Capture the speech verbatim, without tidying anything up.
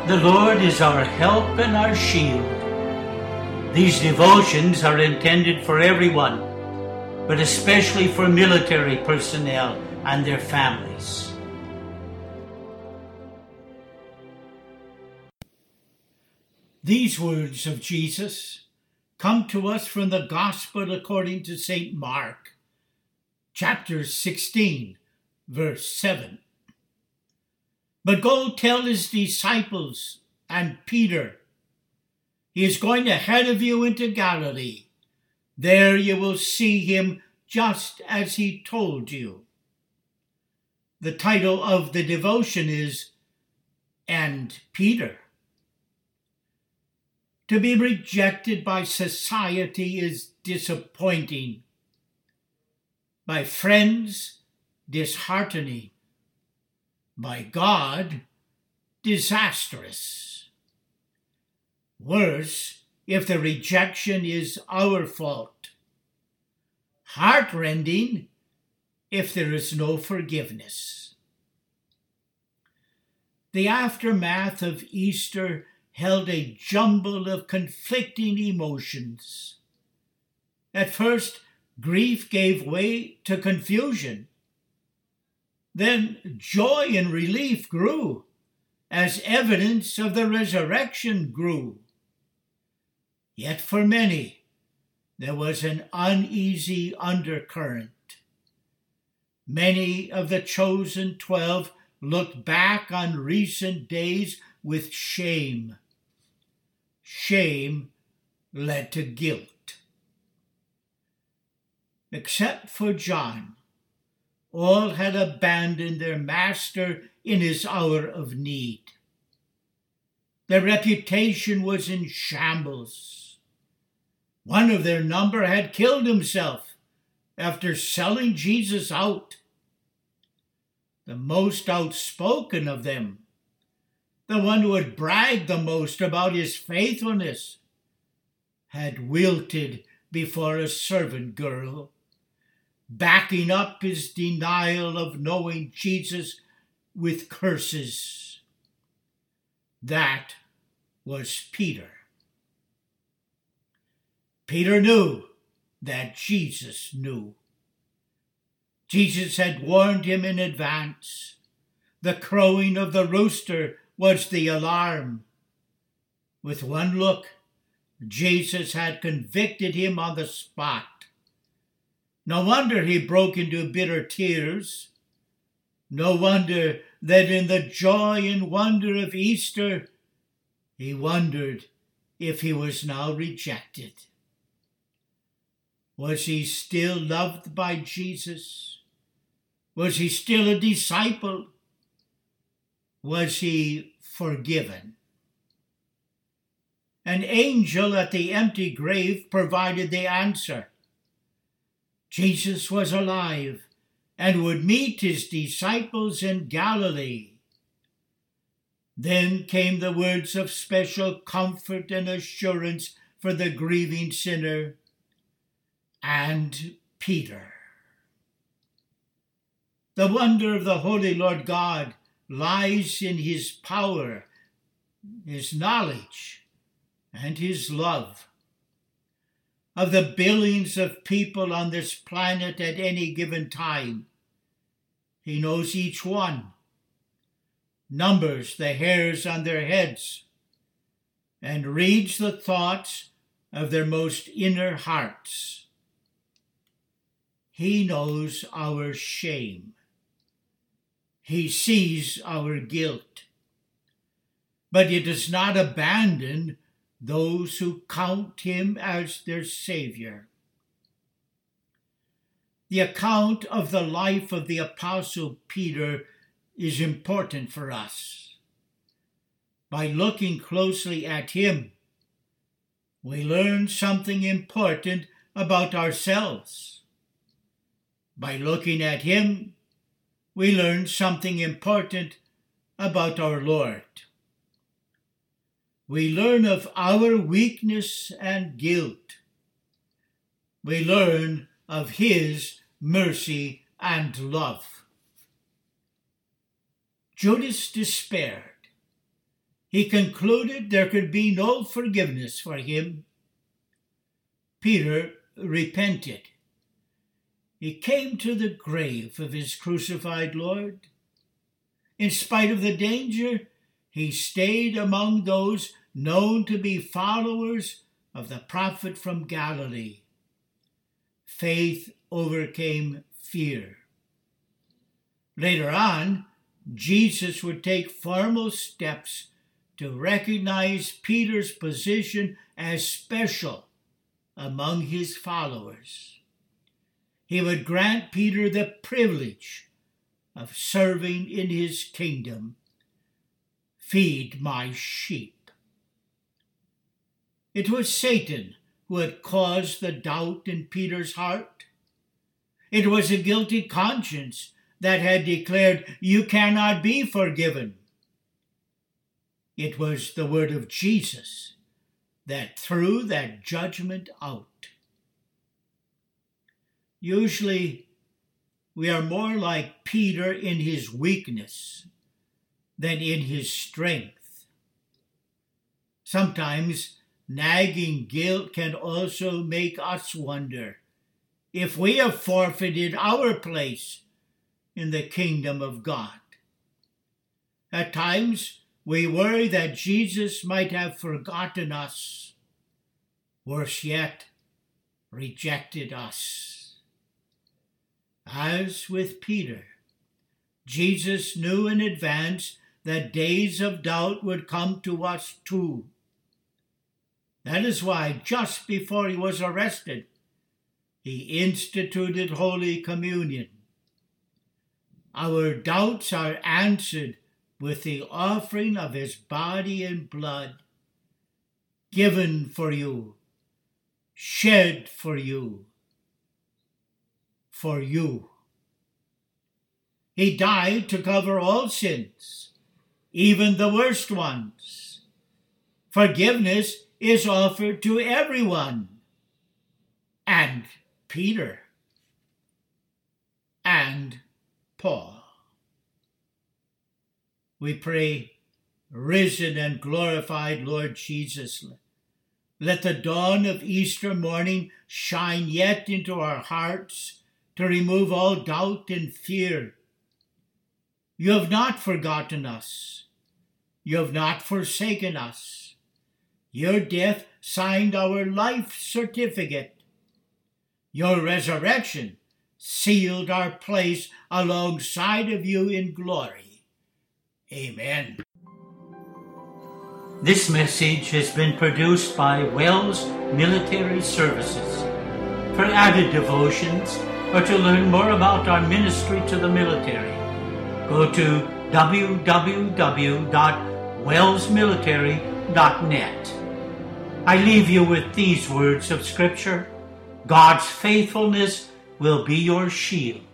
The Lord is our help and our shield. These devotions are intended for everyone, but especially for military personnel and their families. These words of Jesus come to us from the Gospel according to Saint Mark, chapter sixteen, verse seven. But go tell his disciples and Peter, he is going ahead of you into Galilee. There you will see him just as he told you. The title of the devotion is, And Peter. To be rejected by society is disappointing, by friends, disheartening, by God, disastrous. Worse, if the rejection is our fault. Heartrending, if there is no forgiveness. The aftermath of Easter held a jumble of conflicting emotions. At first, grief gave way to confusion. Then joy and relief grew as evidence of the resurrection grew. Yet for many, there was an uneasy undercurrent. Many of the chosen twelve looked back on recent days with shame. Shame led to guilt. Except for John, all had abandoned their master in his hour of need. Their reputation was in shambles. One of their number had killed himself after selling Jesus out. The most outspoken of them, the one who had bragged the most about his faithfulness, had wilted before a servant girl, backing up his denial of knowing Jesus with curses. That was Peter. Peter knew that Jesus knew. Jesus had warned him in advance. The crowing of the rooster was the alarm. With one look, Jesus had convicted him on the spot. No wonder he broke into bitter tears. No wonder that in the joy and wonder of Easter, he wondered if he was now rejected. Was he still loved by Jesus? Was he still a disciple? Was he forgiven? An angel at the empty grave provided the answer. Jesus was alive and would meet his disciples in Galilee. Then came the words of special comfort and assurance for the grieving sinner, and Peter. The wonder of the Holy Lord God lies in his power, his knowledge, and his love. Of the billions of people on this planet at any given time, he knows each one, numbers the hairs on their heads, and reads the thoughts of their most inner hearts. He knows our shame. He sees our guilt. But he does not abandon those who count him as their Savior. The account of the life of the Apostle Peter is important for us. By looking closely at him, we learn something important about ourselves. By looking at him, we learn something important about our Lord. We learn of our weakness and guilt. We learn of his mercy and love. Judas despaired. he concluded there could be no forgiveness for him. Peter repented. He came to the grave of his crucified Lord. In spite of the danger, he stayed among those known to be followers of the prophet from Galilee. Faith overcame fear. Later on, Jesus would take formal steps to recognize Peter's position as special among his followers. He would grant Peter the privilege of serving in his kingdom. Feed my sheep. It was Satan who had caused the doubt in Peter's heart. It was a guilty conscience that had declared, "You cannot be forgiven." It was the word of Jesus that threw that judgment out. Usually, we are more like Peter in his weakness than in his strength. Sometimes nagging guilt can also make us wonder if we have forfeited our place in the kingdom of God. At times, we worry that Jesus might have forgotten us, worse yet, rejected us. As with Peter, Jesus knew in advance that days of doubt would come to us too. That is why just before he was arrested, he instituted Holy Communion. Our doubts are answered with the offering of his body and blood, given for you, shed for you, for you. He died to cover all sins, even the worst ones. Forgiveness is offered to everyone, and Peter, and Paul. We pray, risen and glorified Lord Jesus, let the dawn of Easter morning shine yet into our hearts to remove all doubt and fear. You have not forgotten us. You have not forsaken us. Your death signed our life certificate. Your resurrection sealed our place alongside of you in glory. Amen. This message has been produced by Wells Military Services. For added devotions or to learn more about our ministry to the military, go to w w w dot wells military dot net. I leave you with these words of Scripture. God's faithfulness will be your shield.